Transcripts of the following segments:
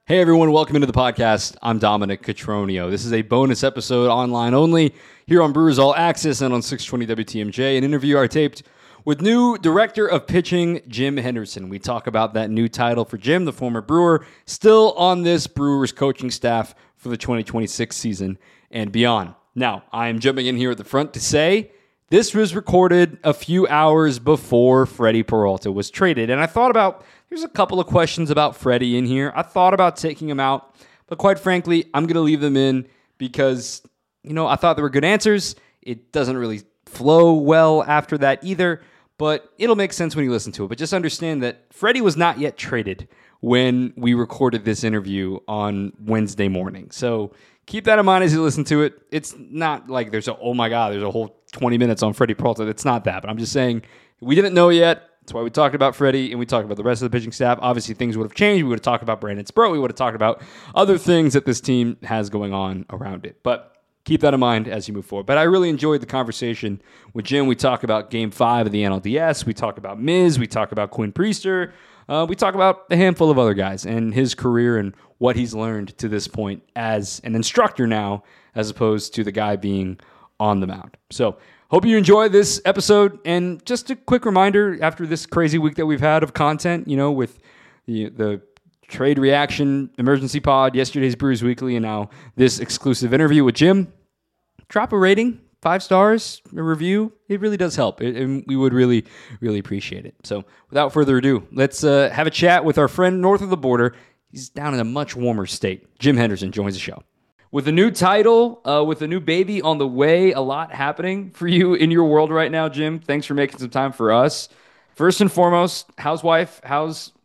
Hey everyone, welcome into the podcast. I'm Dominic Cotroneo. This is a bonus episode online only here on Brewers All Access and on 620 WTMJ, an interview I taped with new director of pitching, Jim Henderson. We talk about that new title for Jim, the former Brewer, still on this Brewers coaching staff for the 2026 season and beyond. Now, I am jumping in here at the front to say this was recorded a few hours before Freddie Peralta was traded, and I thought about there's a couple of questions about Freddie in here. I thought about taking him out, but quite frankly, I'm going to leave them in because, I thought there were good answers. It doesn't really flow well after that either, but it'll make sense when you listen to it. But just understand that Freddie was not yet traded when we recorded this interview on Wednesday morning. So keep that in mind as you listen to it. It's not like there's a whole 20 minutes on Freddie Peralta. It's not that, but I'm just saying we didn't know yet. That's why we talked about Freddie and we talked about the rest of the pitching staff. Obviously, things would have changed. We would have talked about Brandon Sproat. We would have talked about other things that this team has going on around it. But keep that in mind as you move forward. But I really enjoyed the conversation with Jim. We talk about Game 5 of the NLDS. We talk about Miz. We talk about Quinn Priester. We talk about a handful of other guys and his career and what he's learned to this point as an instructor now, as opposed to the guy being on the mound. So hope you enjoy this episode. And just a quick reminder, after this crazy week that we've had of content, with the trade reaction emergency pod, yesterday's Brewers Weekly, and now this exclusive interview with Jim, drop a rating, 5 stars, a review. It really does help. And we would really, really appreciate it. So without further ado, let's have a chat with our friend north of the border. He's down in a much warmer state. Jim Henderson joins the show. With a new title, with a new baby on the way, a lot happening for you in your world right now, Jim. Thanks for making some time for us. First and foremost, how's wife? How's,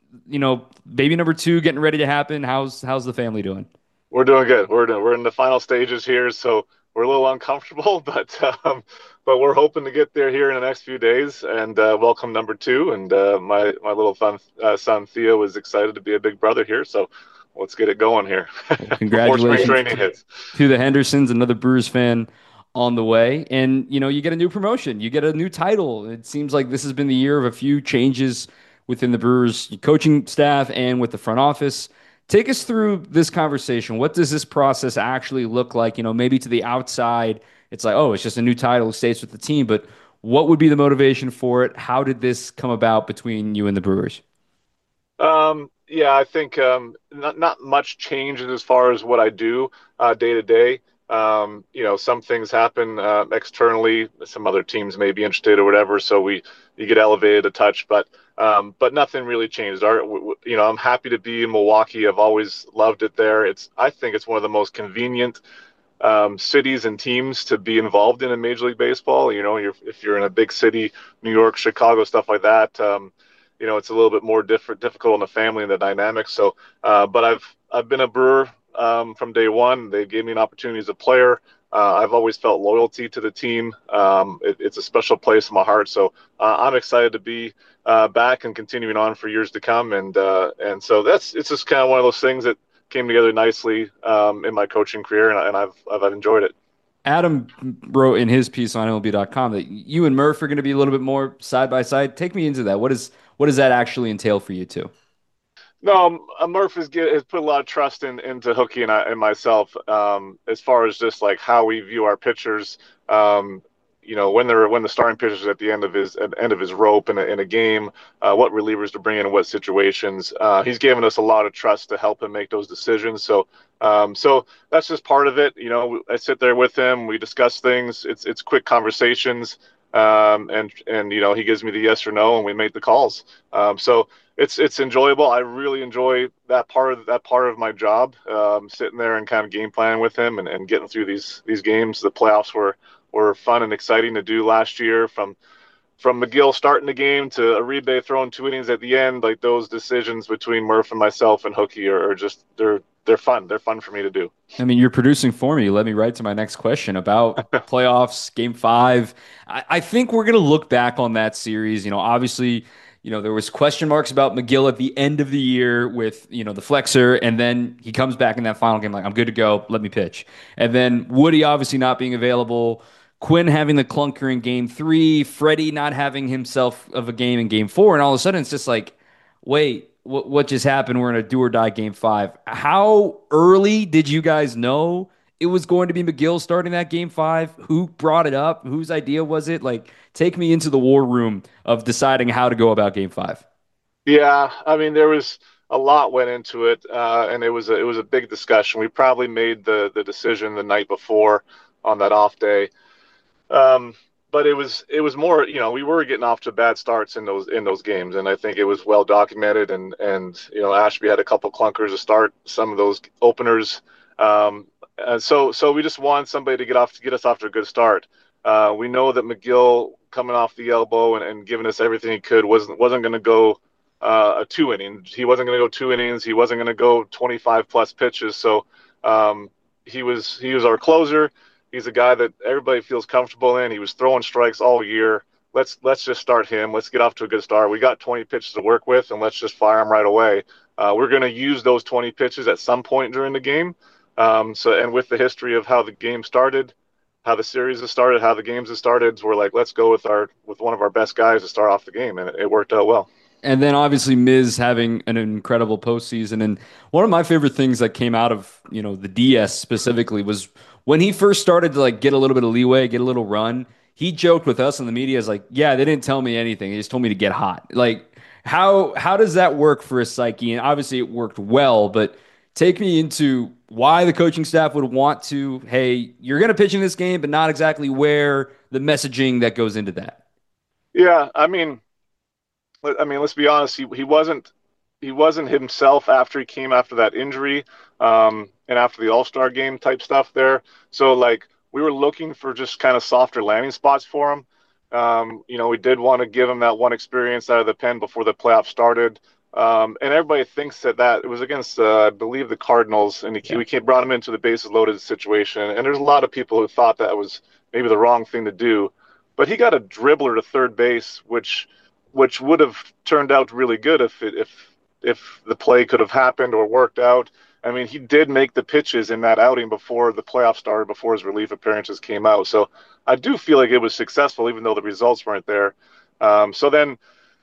baby number 2 getting ready to happen? How's the family doing? We're doing good. We're in the final stages here, so we're a little uncomfortable, but we're hoping to get there here in the next few days and welcome number 2. And my little son Theo is excited to be a big brother here, so let's get it going here. Congratulations to the Hendersons, another Brewers fan on the way. And, you get a new promotion. You get a new title. It seems like this has been the year of a few changes within the Brewers coaching staff and with the front office. Take us through this conversation. What does this process actually look like? Maybe to the outside, it's like, oh, it's just a new title, stays with the team. But what would be the motivation for it? How did this come about between you and the Brewers? Yeah, I think not much changes as far as what I do day to day. Some things happen externally. Some other teams may be interested or whatever, so you get elevated a touch, but nothing really changed. I'm happy to be in Milwaukee. I've always loved it there. I think it's one of the most convenient cities and teams to be involved in Major League Baseball. If you're in a big city, New York, Chicago, stuff like that. It's a little bit more difficult in the family and the dynamics. So, but I've been a Brewer from day one. They gave me an opportunity as a player. I've always felt loyalty to the team. It's a special place in my heart. So I'm excited to be back and continuing on for years to come. And so it's just kind of one of those things that came together nicely in my coaching career, and I've enjoyed it. Adam wrote in his piece on MLB.com that you and Murph are going to be a little bit more side by side. Take me into that. What does that actually entail for you two? No, Murph has put a lot of trust into Hookie and myself as far as just like how we view our pitchers. When the starting pitcher's at the end of his rope in a game, what relievers to bring in what situations. He's given us a lot of trust to help him make those decisions. So that's just part of it. I sit there with him, we discuss things. It's quick conversations, and he gives me the yes or no, and we make the calls. So it's enjoyable. I really enjoy that part of my job, sitting there and kind of game planning with him and getting through these games. The playoffs were fun and exciting to do last year, from McGill starting the game to Uribe throwing 2 innings at the end. Like, those decisions between Murph and myself and Hookie are just they're fun. They're fun for me to do. I mean, you're producing for me. You led me right to my next question about playoffs, Game 5. I think we're going to look back on that series. Obviously, there was question marks about McGill at the end of the year with, the flexor, and then he comes back in that final game like, I'm good to go, let me pitch. And then Woody obviously not being available, Quinn having the clunker in Game 3, Freddie not having himself of a game in Game 4, and all of a sudden it's just like, wait, what just happened. We're in a do or die game five. How early did you guys know it was going to be McGill starting that game five? Who brought it up? Whose idea was it? Like, take me into the war room of deciding how to go about game five. Yeah, I mean there was a lot went into it, and it was a big discussion. We probably made the decision the night before on that off day. Um, but it was more, we were getting off to bad starts in those games, and I think it was well documented. And Ashby had a couple clunkers to start some of those openers. And so we just wanted somebody to get us off to a good start. We know that McGill coming off the elbow and giving us everything he could wasn't going to go a 2 innings. He wasn't going to go 2 innings. He wasn't going to go 25 plus pitches. So he was our closer. He's a guy that everybody feels comfortable in. He was throwing strikes all year. Let's just start him. Let's get off to a good start. We got 20 pitches to work with, and let's just fire him right away. We're going to use those 20 pitches at some point during the game. And with the history of how the game started, how the series has started, how the games have started, we're like, let's go with one of our best guys to start off the game, and it worked out well. And then obviously Miz having an incredible postseason. And one of my favorite things that came out of, the DS specifically was when he first started to like get a little bit of leeway, get a little run, he joked with us in the media as like, yeah, they didn't tell me anything. They just told me to get hot. Like how does that work for a psyche? And obviously it worked well, but take me into why the coaching staff would want to, hey, you're going to pitch in this game, but not exactly where the messaging that goes into that. Yeah, let's be honest. He wasn't himself after he came after that injury, and after the All Star game type stuff there. So like we were looking for just kind of softer landing spots for him. We did want to give him that one experience out of the pen before the playoffs started. And everybody thinks that it was against, I believe, the Cardinals, and Yeah. we brought him into the bases loaded situation. And there's a lot of people who thought that was maybe the wrong thing to do, but he got a dribbler to third base, which would have turned out really good if the play could have happened or worked out. I mean, he did make the pitches in that outing before the playoffs started, before his relief appearances came out. So I do feel like it was successful, even though the results weren't there. So then,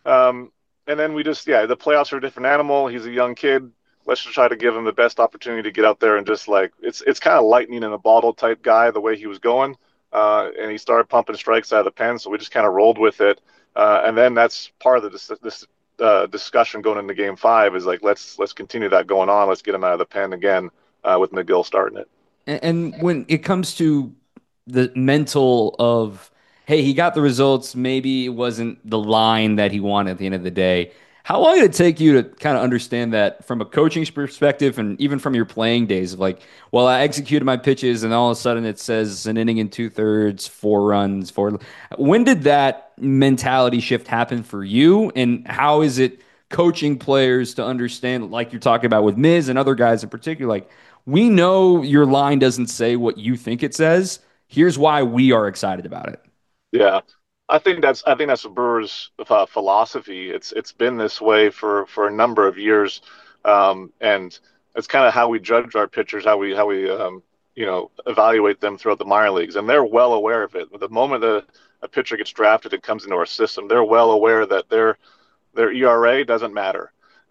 and then we just, yeah, the playoffs are a different animal. He's a young kid. Let's just try to give him the best opportunity to get out there and just like it's kind of lightning in a bottle type guy the way he was going, and he started pumping strikes out of the pen. So we just kind of rolled with it, and then that's part of this discussion going into Game Five is like let's continue that going on. Let's get him out of the pen again with McGill starting it. And when it comes to the mental of, hey, he got the results, maybe it wasn't the line that he wanted at the end of the day. How long did it take you to kind of understand that from a coaching perspective and even from your playing days of like, well, I executed my pitches and all of a sudden it says an inning and two thirds, 4 runs, four. When did that mentality shift happen for you? And how is it coaching players to understand, like you're talking about with Miz and other guys in particular, like, we know your line doesn't say what you think it says. Here's why we are excited about it. Yeah, I think that's the Brewers' philosophy. It's been this way for a number of years, and it's kind of how we judge our pitchers, how we evaluate them throughout the minor leagues, and they're well aware of it. The moment a pitcher gets drafted and comes into our system, they're well aware that their ERA doesn't matter.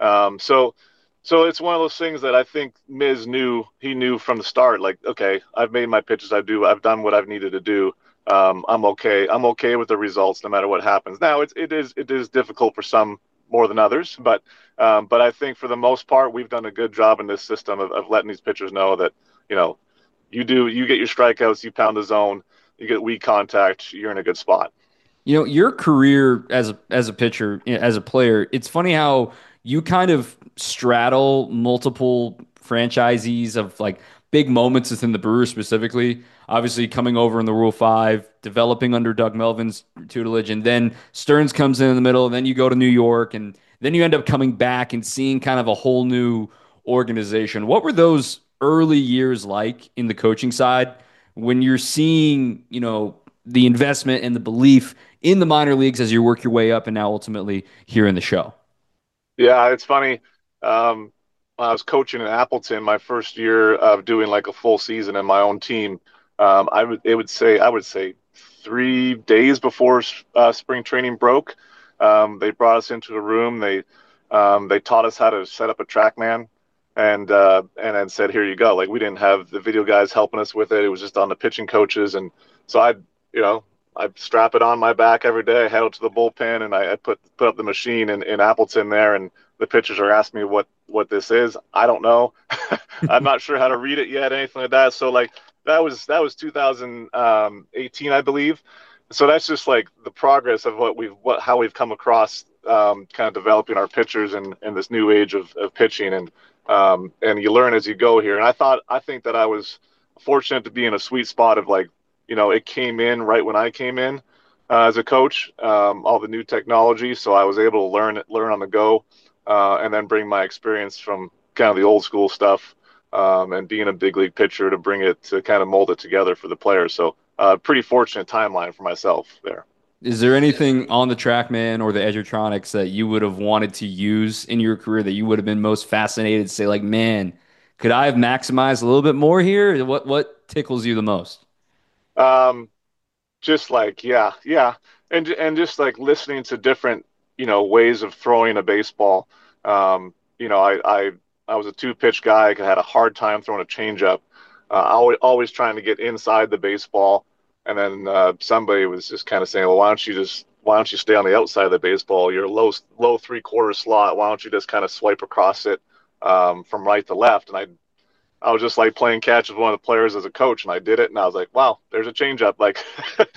So it's one of those things that I think Miz knew. He knew from the start, like, okay, I've made my pitches. I've done what I've needed to do. I'm okay. I'm okay with the results, no matter what happens. Now, it is difficult for some more than others, but I think for the most part, we've done a good job in this system of letting these pitchers know that you know you get your strikeouts, you pound the zone, you get weak contact, you're in a good spot. Your career as a pitcher, as a player, it's funny how you kind of straddle multiple franchisees of like big moments within the Brewers specifically. Obviously, coming over in the Rule Five, developing under Doug Melvin's tutelage, and then Stearns comes in the middle, and then you go to New York, and then you end up coming back and seeing kind of a whole new organization. What were those early years like in the coaching side when you're seeing, the investment and the belief in the minor leagues as you work your way up and now ultimately here in the show? Yeah, it's funny. When I was coaching in Appleton my first year of doing like a full season in my own team. I would say 3 days before spring training broke, they brought us into a room. They They taught us how to set up a TrackMan, and then said, here you go. Like, we didn't have the video guys helping us with it. It was just on the pitching coaches. And so you know, I'd strap it on my back every day, head out to the bullpen, and I put up the machine in Appleton there, and the pitchers are asking me what this is. I don't know. I'm not sure how to read it yet, anything like that. So like that was 2018, I believe. So that's just like the progress of how we've come across, kind of developing our pitchers in this new age of pitching, and you learn as you go here. And I think that I was fortunate to be in a sweet spot of, like, it came in right when I came in, as a coach, all the new technology. So I was able to learn on the go, and then bring my experience from kind of the old school stuff, and being a big league pitcher to bring it to kind of mold it together for the players. So pretty fortunate timeline for myself there. Is there anything on the TrackMan or the Edgertronics that you would have wanted to use in your career that you would have been most fascinated to say, like, man, could I have maximized a little bit more here? What tickles you the most? Um, just like, yeah, and just like listening to different, ways of throwing a baseball. I was a two pitch guy. I had a hard time throwing a changeup. Always trying to get inside the baseball, and then somebody was just kind of saying, well, why don't you stay on the outside of the baseball? You're low 3/4 slot. Why don't you just kind of swipe across it, from right to left? And I was just like playing catch with one of the players as a coach, and I did it, and I was like, wow, there's a changeup. Like,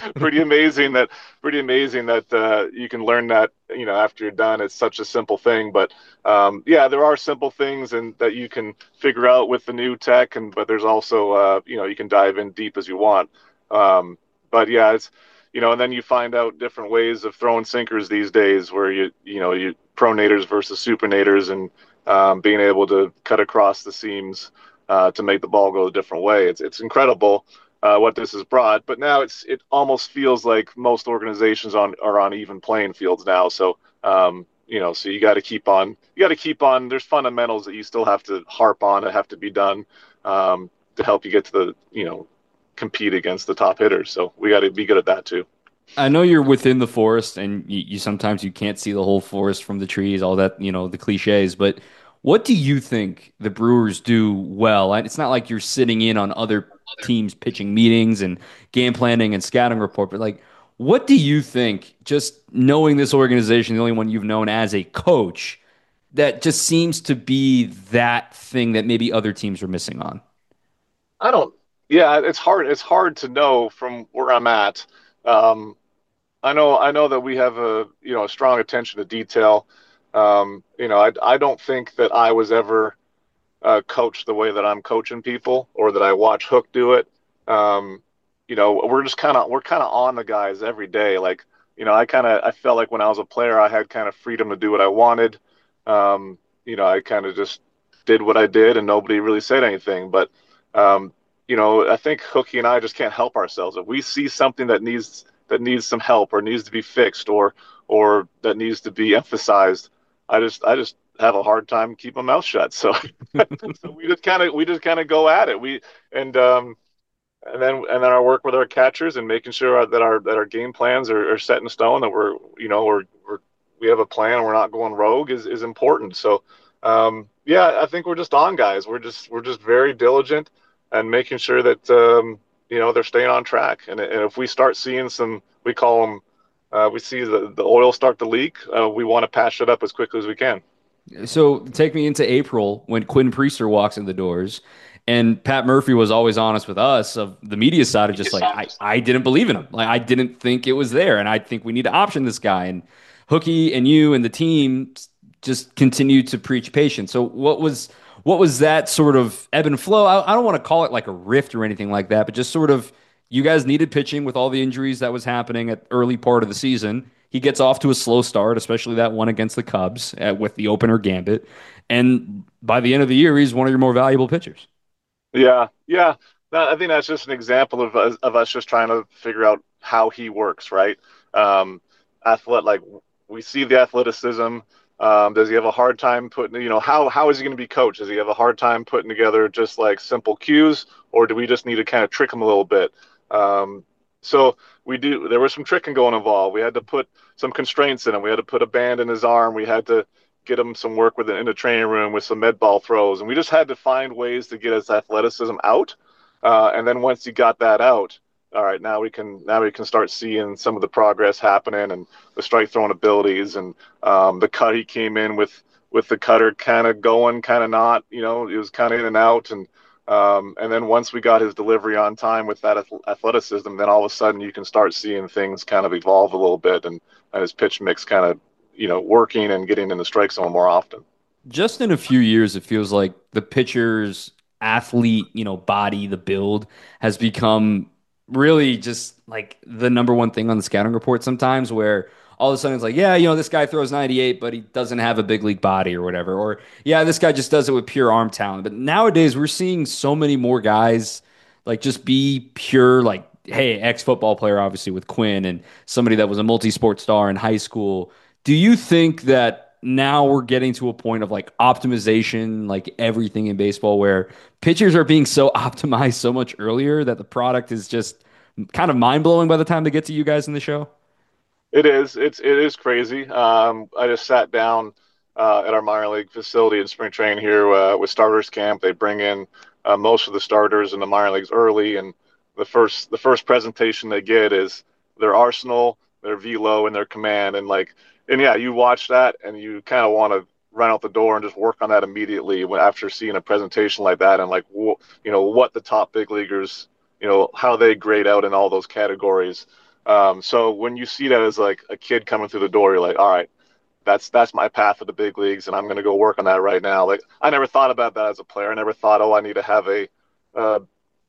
pretty amazing that you can learn that, after you're done. It's such a simple thing, but yeah, there are simple things and that you can figure out with the new tech, but there's also, you can dive in deep as you want. But yeah, it's, and then you find out different ways of throwing sinkers these days, where you pronators versus supinators, and being able to cut across the seams, to make the ball go a different way. It's incredible, what this has brought. But now it almost feels like most organizations are on even playing fields now. So so you got to keep on. There's fundamentals that you still have to harp on that have to be done, to help you get to the compete against the top hitters. So we got to be good at that too. I know you're within the forest, and you sometimes you can't see the whole forest from the trees, all that, the cliches, but what do you think the Brewers do well? And it's not like you're sitting in on other teams' pitching meetings and game planning and scouting report, but like, what do you think, just knowing this organization, the only one you've known as a coach, that just seems to be that thing that maybe other teams are missing on? I don't. Yeah, it's hard. It's hard to know from where I'm at. Um, I know that we have a strong attention to detail. I don't think that I was ever coached the way that I'm coaching people, or that I watch Hook do it. Um, we're kind of on the guys every day. Like, I felt like when I was a player, I had kind of freedom to do what I wanted. I kind of just did what I did, and nobody really said anything. But I think Hooky and I just can't help ourselves. If we see something that needs some help, or needs to be fixed, or that needs to be emphasized, I just have a hard time keeping my mouth shut. So so we just kind of go at it. And then our work with our catchers, and making sure that our game plans are set in stone, that we have a plan and we're not going rogue is important. So yeah, I think we're just on guys. We're just very diligent, and making sure that they're staying on track. And if we start seeing we call them, we see the oil start to leak, we want to patch it up as quickly as we can. So take me into April when Quinn Priester walks in the doors, and Pat Murphy was always honest with us of the media side of just like I didn't believe in him, like I didn't think it was there, and I think we need to option this guy. And Hookie and you and the team just continued to preach patience. So what was that sort of ebb and flow? I don't want to call it like a rift or anything like that, but just sort of you guys needed pitching with all the injuries that was happening at early part of the season. He gets off to a slow start, especially that one against the Cubs with the opener gambit. And by the end of the year, he's one of your more valuable pitchers. Yeah, yeah. I think that's just an example of us just trying to figure out how he works, right? Like, we see the athleticism. Does he have a hard time putting, how is he going to be coached? Does he have a hard time putting together just like simple cues, or do we just need to kind of trick him a little bit? So there was some tricking going involved. We had to put some constraints in him. We had to put a band in his arm. We had to get him some work in the training room with some med ball throws, and we just had to find ways to get his athleticism out. And then once he got that out, all right, now we can start seeing some of the progress happening and the strike throwing abilities and the cut he came in with the cutter kind of going, kind of not, it was kind of in and out. And then once we got his delivery on time with that athleticism, then all of a sudden you can start seeing things kind of evolve a little bit and his pitch mix kind of, working and getting in the strike zone more often. Just in a few years, it feels like the pitcher's athlete, body, the build has become really just like the number one thing on the scouting report sometimes, where all of a sudden it's like, yeah, this guy throws 98, but he doesn't have a big league body or whatever. Or, yeah, this guy just does it with pure arm talent. But nowadays, we're seeing so many more guys like just be pure, like, hey, ex football player, obviously, with Quinn and somebody that was a multi sport star in high school. Do you think that now we're getting to a point of like optimization, like everything in baseball, where pitchers are being so optimized so much earlier that the product is just kind of mind blowing by the time they get to you guys in the show? It is. It is crazy. I just sat down at our minor league facility in spring training here with starters camp. They bring in most of the starters in the minor leagues early, and the first presentation they get is their arsenal, their velo, and their command. And yeah, you watch that, and you kind of want to run out the door and just work on that immediately after seeing a presentation like that, and what the top big leaguers, how they grade out in all those categories. So when you see that as like a kid coming through the door, you're like, all right, that's my path to the big leagues, and I'm going to go work on that right now. Like I never thought about that as a player. I never thought, oh, I need to have uh,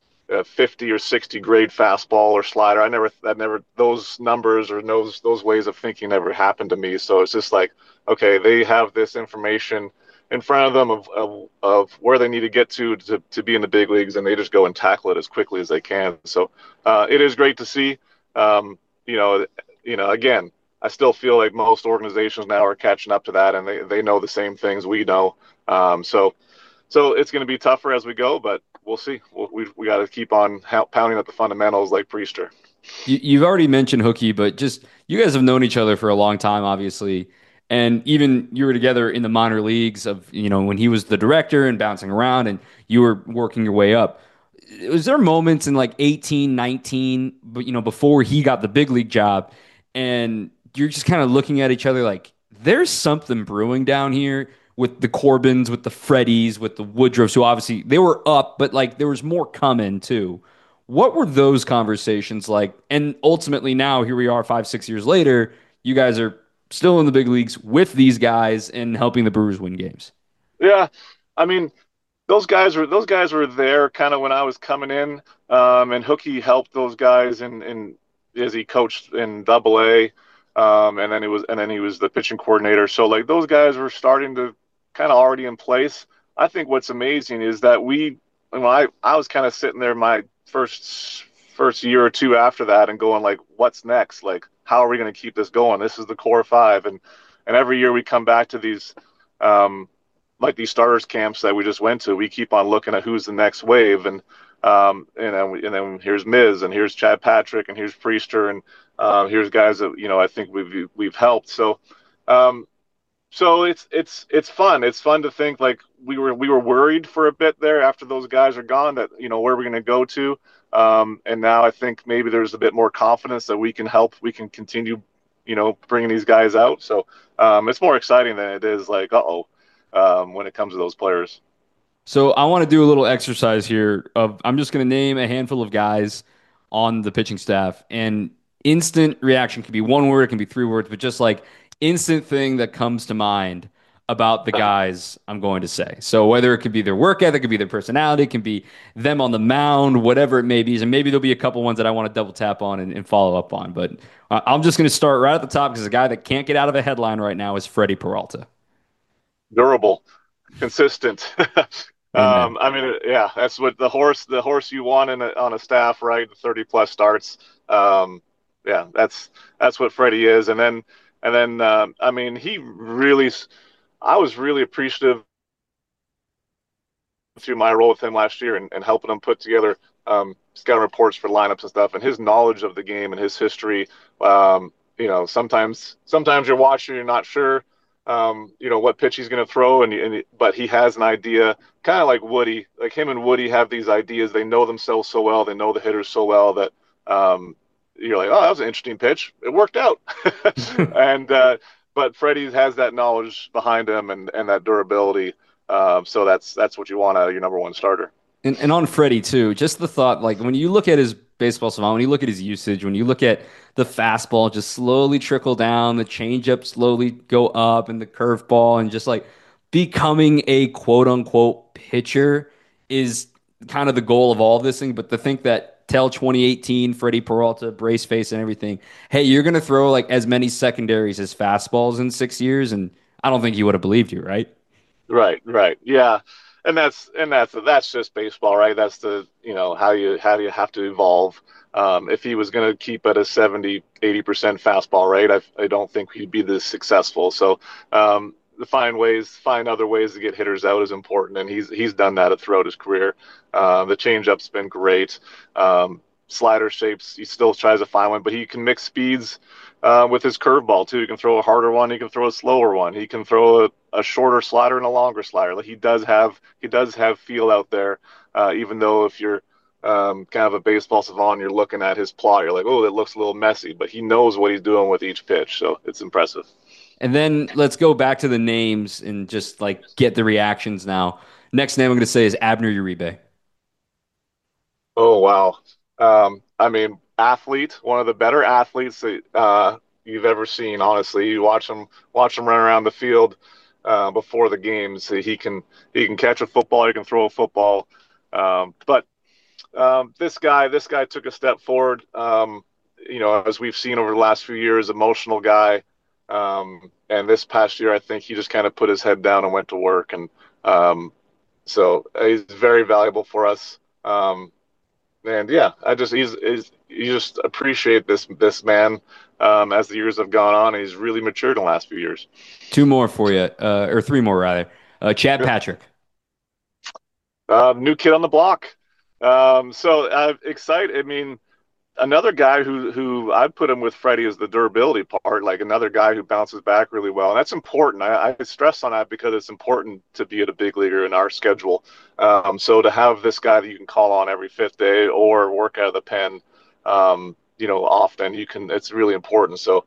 a 50 or 60 grade fastball or slider. Those numbers or those ways of thinking never happened to me. So it's just like, okay, they have this information in front of them of where they need to get to be in the big leagues, and they just go and tackle it as quickly as they can. So it is great to see. Um, you know, again, I still feel like most organizations now are catching up to that, and they know the same things we know. So it's going to be tougher as we go, but we'll see. We got to keep on pounding at the fundamentals like Priester. You've already mentioned Hookie, but just you guys have known each other for a long time, obviously. And even you were together in the minor leagues of, when he was the director and bouncing around and you were working your way up. Was there moments in like 18, 19, but before he got the big league job and you're just kind of looking at each other like there's something brewing down here with the Corbins, with the Freddies, with the Woodruffs, who obviously they were up, but like there was more coming too. What were those conversations like? And ultimately, now here we are 5, 6 years later. You guys are still in the big leagues with these guys and helping the Brewers win games. Yeah, I mean, those guys were there kind of when I was coming in, and Hookie helped those guys in as he coached in Double A, and then he was the pitching coordinator. So like those guys were starting to kind of already in place. I think what's amazing is that I was kind of sitting there my first year or two after that and going like, what's next? Like, how are we going to keep this going? This is the core five, and every year we come back to these. Like these starters camps that we just went to, we keep on looking at who's the next wave, and then here's Miz, and here's Chad Patrick, and here's Priester, and here's guys that I think we've helped. Um, so it's fun. It's fun to think like we were worried for a bit there after those guys are gone that where we're going to go to, and now I think maybe there's a bit more confidence that we can help. We can continue, bringing these guys out. So it's more exciting than it is like when it comes to those players. So I want to do a little exercise here of I'm just going to name a handful of guys on the pitching staff and instant reaction can be one word, it can be three words, but just like instant thing that comes to mind about the guys I'm going to say. So whether it could be their work ethic, it could be their personality, it can be them on the mound, whatever it may be. And maybe there'll be a couple ones that I want to double tap on and follow up on. But I'm just going to start right at the top because the guy that can't get out of a headline right now is Freddie Peralta. Durable, consistent. Amen. I mean, yeah, that's what the horse you want on a staff, right? 30 plus starts. Yeah, that's what Freddie is. And then I mean, I was really appreciative through my role with him last year and helping him put together scouting reports for lineups and stuff, and his knowledge of the game and his history. Sometimes you're watching, you're not sure. what pitch he's going to throw, but he has an idea, kind of like Woody. Like him and Woody have these ideas. They know themselves so well. They know the hitters so well that you're like, oh, that was an interesting pitch. It worked out. and But Freddie has that knowledge behind him and that durability. So that's what you want out of your number one starter. And on Freddie too, just the thought, like when you look at his baseball savant, when you look at his usage, when you look at the fastball just slowly trickle down, the changeup slowly go up, and the curveball, and just like becoming a quote unquote pitcher is kind of the goal of all of this thing. But to think that tell 2018, Freddie Peralta, brace face and everything, hey, you're gonna throw like as many secondaries as fastballs in 6 years, and I don't think he would have believed you, right? Right, right. Yeah. And that's just baseball, right? That's the, how do you have to evolve. If he was going to keep at a 70-80% fastball rate, I don't think he'd be this successful. So, to find other ways to get hitters out is important, and he's done that throughout his career. The changeup's been great. Slider shapes, he still tries to find one, but he can mix speeds with his curveball too. He can throw a harder one. He can throw a slower one. He can throw a shorter slider and a longer slider. Like he does have feel out there. Even though if you're kind of a baseball savant, you're looking at his plot, you're like, oh, it looks a little messy, but he knows what he's doing with each pitch, so it's impressive. And then let's go back to the names and just like get the reactions now. Next name I'm going to say is Abner Uribe. Oh wow. I mean, athlete, one of the better athletes that you've ever seen. Honestly, you watch him run around the field before the games. He can catch a football. He can throw a football. But this guy took a step forward. As we've seen over the last few years, emotional guy. And this past year, I think he just kind of put his head down and went to work. And so he's very valuable for us. And yeah, you just appreciate this man as the years have gone on. He's really matured in the last few years. Two more for you, or three more rather. Chad Patrick. New kid on the block. So excited. I mean, another guy who I'd put him with Freddie is the durability part, like another guy who bounces back really well. And that's important. I stress on that because it's important to be at a big leaguer in our schedule. So to have this guy that you can call on every fifth day or work out of the pen, often it's really important. So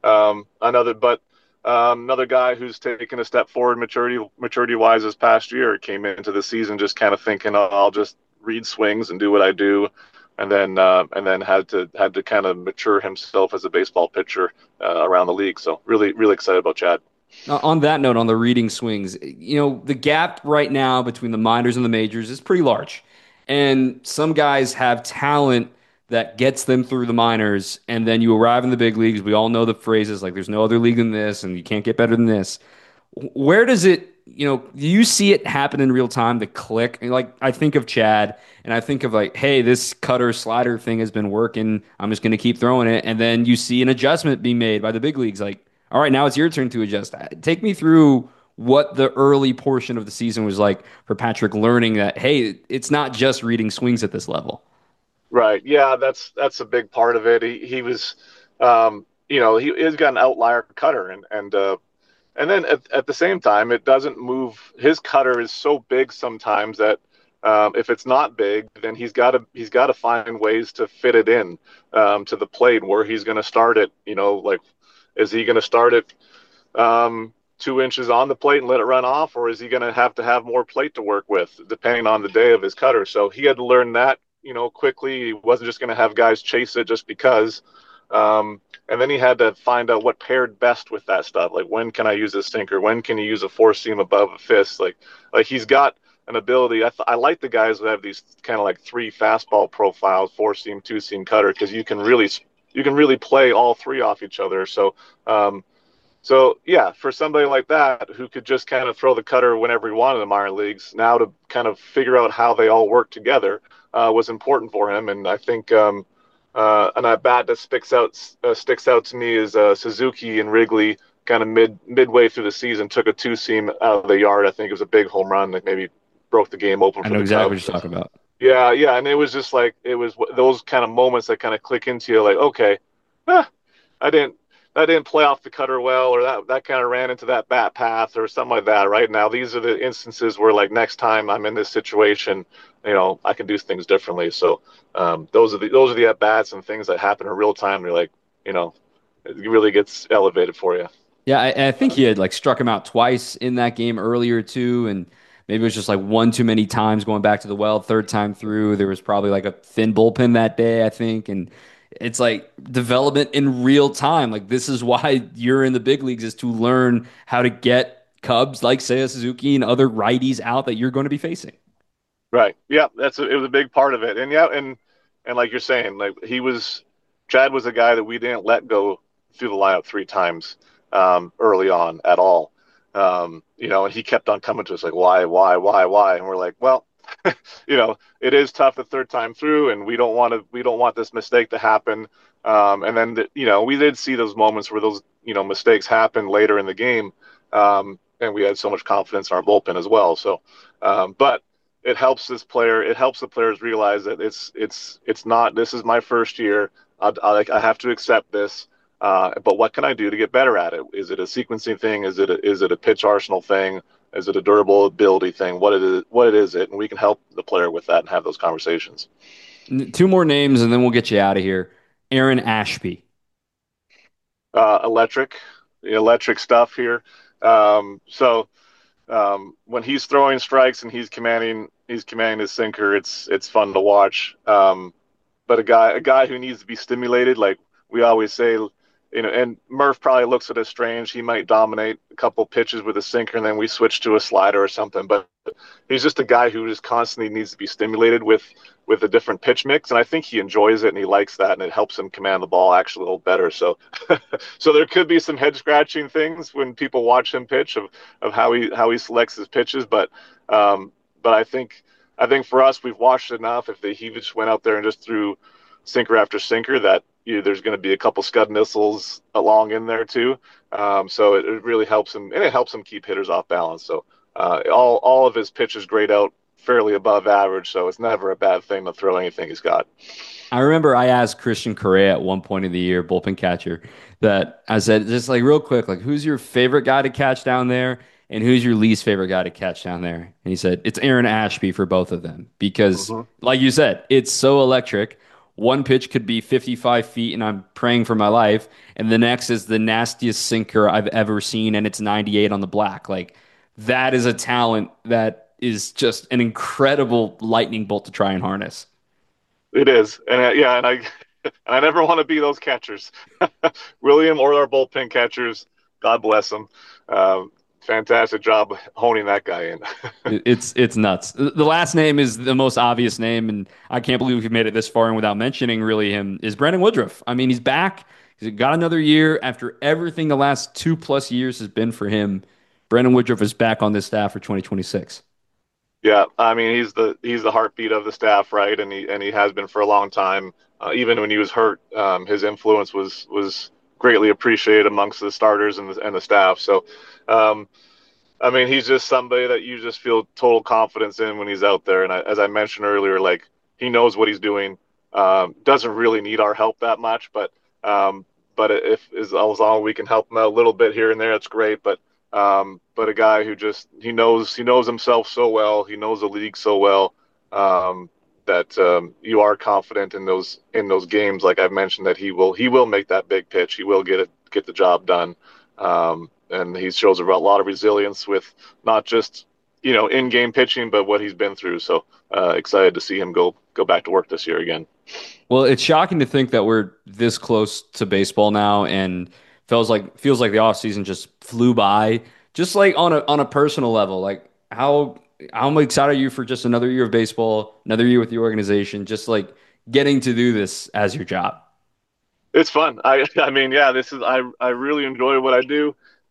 another guy who's taken a step forward maturity wise this past year came into the season just kind of thinking, oh, I'll just read swings and do what I do, and then had to kind of mature himself as a baseball pitcher around the league. So really really excited about Chad. On that note, on the reading swings, the gap right now between the minors and the majors is pretty large. And some guys have talent that gets them through the minors, and then you arrive in the big leagues. We all know the phrases like there's no other league than this, and you can't get better than this. Where does it, do you see it happen in real time, the click? Like, I think of Chad, and I think of like, hey, this cutter slider thing has been working. I'm just going to keep throwing it. And then you see an adjustment being made by the big leagues. Like, all right, now it's your turn to adjust. Take me through what the early portion of the season was like for Patrick learning that, hey, it's not just reading swings at this level. Right. Yeah, that's a big part of it. He was, he's got an outlier cutter, and then at the same time, it doesn't move. His cutter is so big sometimes that if it's not big, then he's got to find ways to fit it in to the plate where he's going to start it. Like, is he going to start it 2 inches on the plate and let it run off, or is he going to have more plate to work with, depending on the day of his cutter? So he had to learn that, quickly. He wasn't just going to have guys chase it just because. And then he had to find out what paired best with that stuff. Like, when can I use a sinker? When can you use a four seam above a fist? Like he's got an ability. I like the guys who have these kind of like three fastball profiles: four seam, two seam, cutter, because you can really play all three off each other. So yeah, for somebody like that who could just kind of throw the cutter whenever he wanted in the minor leagues, now to kind of figure out how they all work together was important for him. And I think and a bat that sticks out to me is Suzuki and Wrigley. Kind of midway through the season, took a two seam out of the yard. I think it was a big home run that maybe broke the game open I for know the exactly Cubs. what you're talking about. Yeah, yeah, and it was just like it was those kind of moments that kind of click into you, like, okay, huh, I didn't that didn't play off the cutter well, or that kind of ran into that bat path or something like that. Right now, these are the instances where like next time I'm in this situation, I can do things differently. So those are the at bats and things that happen in real time. You're like, you know, it really gets elevated for you. Yeah, I think he had like struck him out twice in that game earlier too, and maybe it was just like one too many times going back to the well. Third time through, there was probably like a thin bullpen that day, I think, and it's like development in real time. Like this is why you're in the big leagues is to learn how to get Cubs like Seiya Suzuki and other righties out that you're going to be facing. Right. Yeah, it was a big part of it. And yeah, and like you're saying, like Chad was a guy that we didn't let go through the lineup three times early on at all. And he kept on coming to us like, why? And we're like, well, it is tough the third time through, and we don't want this mistake to happen. And then we did see those moments where those mistakes happen later in the game, and we had so much confidence in our bullpen as well. So, but it helps this player. It helps the players realize that it's not. This is my first year. I have to accept this. But what can I do to get better at it? Is it a sequencing thing? Is it a pitch arsenal thing? Is it a durable ability thing? What is it? And we can help the player with that and have those conversations. Two more names, and then we'll get you out of here. Aaron Ashby. Electric, the electric stuff here. When he's throwing strikes and he's commanding his sinker, it's fun to watch. But a guy who needs to be stimulated, like we always say, and Murph probably looks at us strange. He might dominate a couple pitches with a sinker, and then we switch to a slider or something. But he's just a guy who just constantly needs to be stimulated with a different pitch mix, and I think he enjoys it and he likes that, and it helps him command the ball actually a little better. So, so there could be some head scratching things when people watch him pitch of how he selects his pitches, but I think for us we've watched enough. If he just went out there and just threw sinker after sinker, that there's going to be a couple scud missiles along in there too. So it really helps him, and it helps him keep hitters off balance. So all of his pitches grade out fairly above average, so it's never a bad thing to throw anything he's got. I remember I asked Christian Correa at one point of the year, bullpen catcher, that I said, just like real quick, like who's your favorite guy to catch down there and who's your least favorite guy to catch down there? And he said, it's Aaron Ashby for both of them because, Mm-hmm. like you said, it's so electric. One pitch could be 55 feet and I'm praying for my life. And the next is the nastiest sinker I've ever seen and it's 98 on the black. Like that is a talent that is just an incredible lightning bolt to try and harness. It is, and yeah, and I and I never want to be those catchers, William or our bullpen catchers. God bless them. Fantastic job honing that guy in. It's nuts. The last name is the most obvious name, and I can't believe we've made it this far and without mentioning really him is Brandon Woodruff. I mean, he's back. He's got another year after everything the last 2+ years has been for him. Brandon Woodruff is back on this staff for 2026. Yeah, I mean he's the heartbeat of the staff, right? And he has been for a long time. Even when he was hurt, his influence was greatly appreciated amongst the starters and the staff. So, um, I mean, he's just somebody that you just feel total confidence in when he's out there. And as I mentioned earlier, like he knows what he's doing. Doesn't really need our help that much, but if as long as we can help him out a little bit here and there, it's great. But a guy who just he knows himself so well, he knows the league so well, that you are confident in those games. Like I've mentioned, that he will make that big pitch. He will get the job done. And he shows a lot of resilience with not just in-game pitching, but what he's been through. So excited to see him go back to work this year again. Well, it's shocking to think that we're this close to baseball now, and feels like the offseason just flew by. Just like on a personal level, like how excited are you for just another year of baseball, another year with the organization, just like getting to do this as your job? It's fun. I mean, yeah, I really enjoy what I do.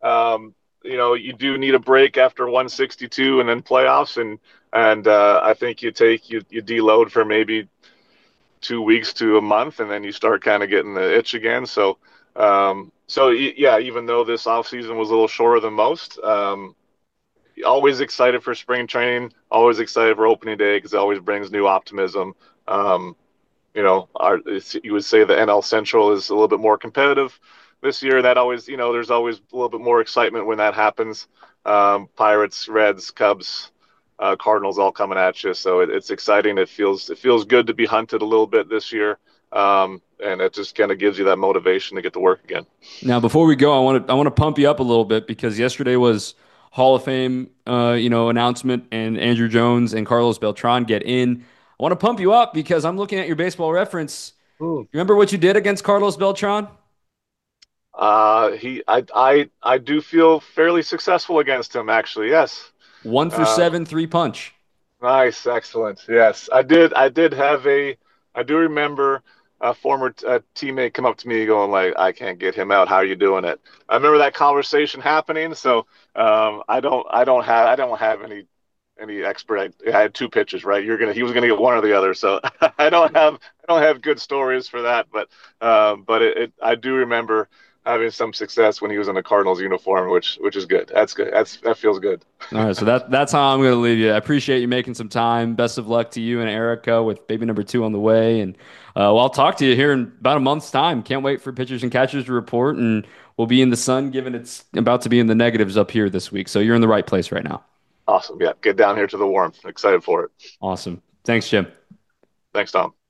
You do need a break after 162 and then playoffs, and I think you deload for maybe 2 weeks to a month, and then you start kind of getting the itch again. Yeah, even though this off season was a little shorter than most, always excited for spring training, always excited for opening day because it always brings new optimism. Um, you would say the NL Central is a little bit more competitive this year. That always, there's always a little bit more excitement when that happens. Pirates, Reds, Cubs, Cardinals all coming at you. So it's exciting. It feels good to be hunted a little bit this year. And it just kind of gives you that motivation to get to work again. Now, before we go, I want to pump you up a little bit because yesterday was Hall of Fame, announcement, and Andrew Jones and Carlos Beltran get in. I want to pump you up because I'm looking at your Baseball Reference. Hmm. Remember what you did against Carlos Beltran? I do feel fairly successful against him, actually. Yes. One for Uh, seven, three punch. Nice, excellent. Yes, I do remember a former teammate come up to me going like, "I can't get him out. How are you doing it?" I remember that conversation happening. So I don't have any expert. I had two pitches, right? He was gonna get one or the other. So I don't have good stories for that. But I do remember having some success when he was in the Cardinals uniform, which is good. That's good. That feels good. All right, so that's how I'm going to leave you. I appreciate you making some time. Best of luck to you and Erica with baby number two on the way. And well, I'll talk to you here in about a month's time. Can't wait for pitchers and catchers to report, and we'll be in the sun, given it's about to be in the negatives up here this week. So you're in the right place right now. Awesome. Yeah, get down here to the warmth. Excited for it. Awesome. Thanks, Jim. Thanks, Tom.